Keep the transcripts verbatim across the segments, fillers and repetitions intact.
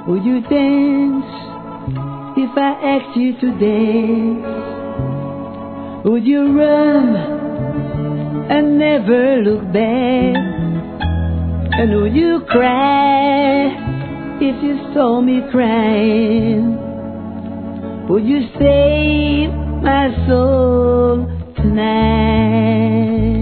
Would you dance if I asked you to dance? Would you run and never look back? And would you cry if you saw me crying? Would you save my soul tonight?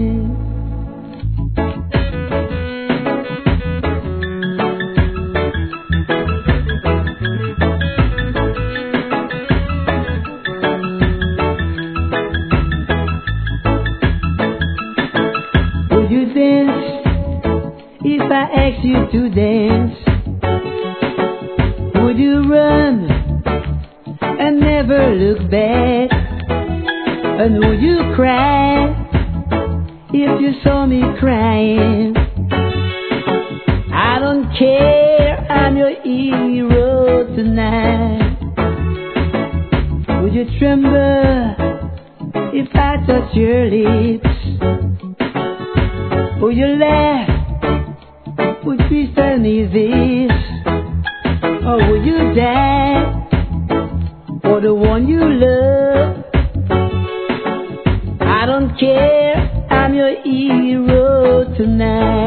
Would you dance if I asked you to dance? Would you run and never look back? And would you cry if you saw me crying? I don't care, I'm your hero tonight. Would you tremble if I touch your lips? Would you laugh? Would you tell me this? Or would you die for the one you love? I don't care, I'm your hero tonight.